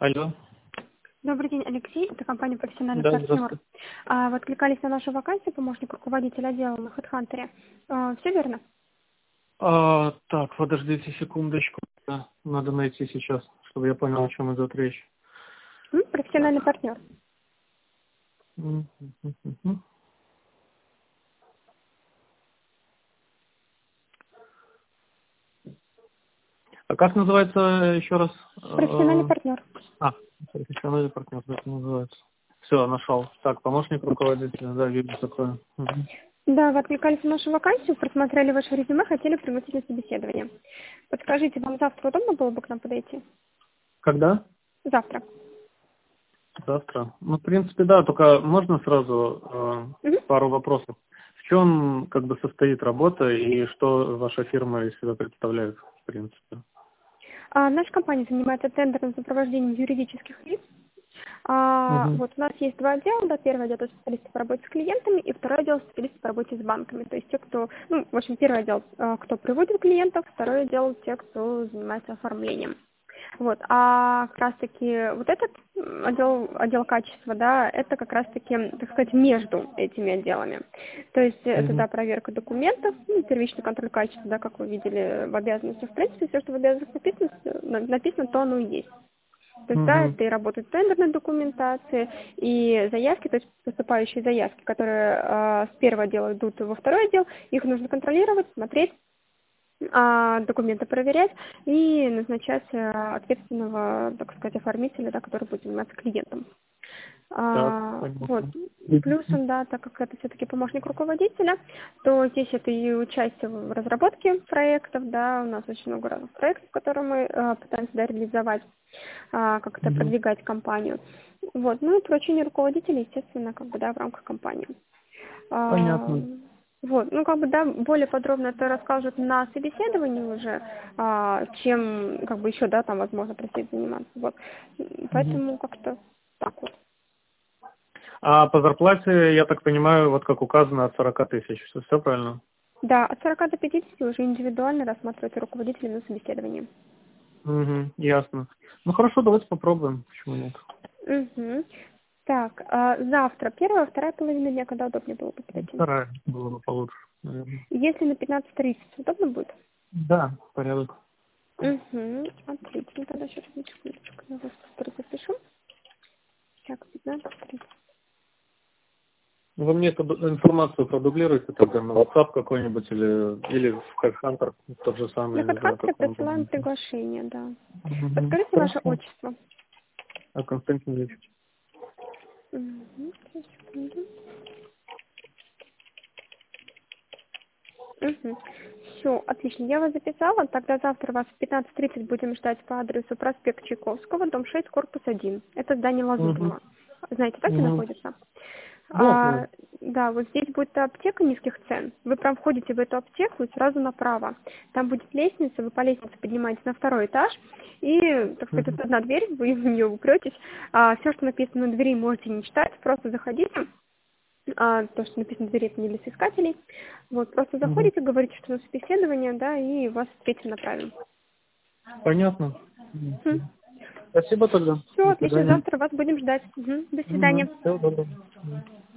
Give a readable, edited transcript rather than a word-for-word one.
Алло. Добрый день, Алексей. Это компания «Профессиональный Да, партнер». здравствуйте. Вы откликались на нашу вакансию, помощник руководителя отдела на HeadHunter. Все верно? Так, подождите секундочку. Да, надо найти сейчас, чтобы я понял, о чем идет речь. Профессиональный Так. партнер. Мгм. А как называется еще раз? Профессиональный партнер. Профессиональный партнер, так называется. Все, нашел. Так, помощник руководителя, да, вижу такое. Мгм. Да, вы откликались на нашу вакансию, просмотрели ваше резюме, хотели пригласить на собеседование. Подскажите, вам завтра удобно было бы к нам подойти? Когда? Завтра. Завтра. Ну, в принципе, да, только можно сразу Мгм. пару вопросов. В чем как бы состоит работа и что ваша фирма из себя представляет, в принципе? Наша компания занимается тендерным сопровождением юридических лиц. Мгм. Вот у нас есть два отдела, да, первый отдел — это специалисты по работе с клиентами, и второй отдел — специалисты по работе с банками. То есть те, кто, в общем, первый отдел, кто приводит клиентов, второй отдел — те, кто занимается оформлением. Вот, а как раз-таки вот этот отдел качества, да, это как раз-таки, так сказать, между этими отделами. То есть это, Мгм. да, проверка документов, первичный контроль качества, да, как вы видели в обязанностях. В принципе, все, что в обязанностях написано, то оно и есть. То есть, да, Мгм. это и работа тендерной документации, и заявки, то есть поступающие заявки, которые с первого отдела идут во второй отдел, их нужно контролировать, смотреть, документы проверять и назначать ответственного, так сказать, оформителя, да, который будет заниматься клиентом. Так, Вот. понятно. Плюсом, да, так как это все-таки помощник руководителя, то здесь это и участие в разработке проектов, да, у нас очень много разных проектов, которые мы пытаемся, да, реализовать, как-то Мгм. продвигать компанию. Вот. Ну и поручение руководителя, естественно, как бы, да, в рамках компании. А, Понятно. Вот, ну, как бы, да, более подробно это расскажут на собеседовании уже, чем, как бы, еще, да, там, возможно, предстоит заниматься. Вот. Мгм. Поэтому как-то так вот. А по зарплате, я так понимаю, вот как указано, от 40 тысяч. Все правильно? Да, от 40 до 50 уже индивидуально рассматривается руководитель на собеседовании. Угу, ясно. Ну хорошо, давайте попробуем. Почему нет? Угу. Так, завтра, первая, вторая половина дня, когда удобнее было бы подойти? Вторая было бы получше, наверное. Если на 15:30 удобно будет? Да, порядок. Угу, отлично. Тогда сейчас одну секундочку, я вас быстро запишу. Так, 15:30. Вы мне эту информацию продублируете тогда на WhatsApp какой-нибудь или в HeadHunter, тот же На самый, не знаю, HeadHunter как он присылаем там. приглашение, да. Мгм. Подскажите ваше Хорошо. отчество. А Константин Ильич? Угу, сейчас, секунду. Угу. Все, отлично, я вас записала. Тогда завтра вас в 15:30 будем ждать по адресу проспект Чайковского, дом 6, корпус 1. Это здание Угу. Лазурного. Знаете, так где Угу. находится? Да, знаю. Да, вот здесь будет аптека низких цен. Вы прям входите в эту аптеку и сразу направо. Там будет лестница, вы по лестнице поднимаетесь на второй этаж, и, так сказать, Мгм. вот одна дверь, вы в нее упретесь. Все, что написано на двери, можете не читать, просто заходите. То, что написано на двери, это не для соискателей. Вот, просто Мгм. заходите, говорите, что на собеседование, да, и вас встретим направим. Понятно. Мгм. Спасибо тогда. Все, До отлично, свидания. завтра вас будем ждать. Мгм, до свидания. Всего доброго.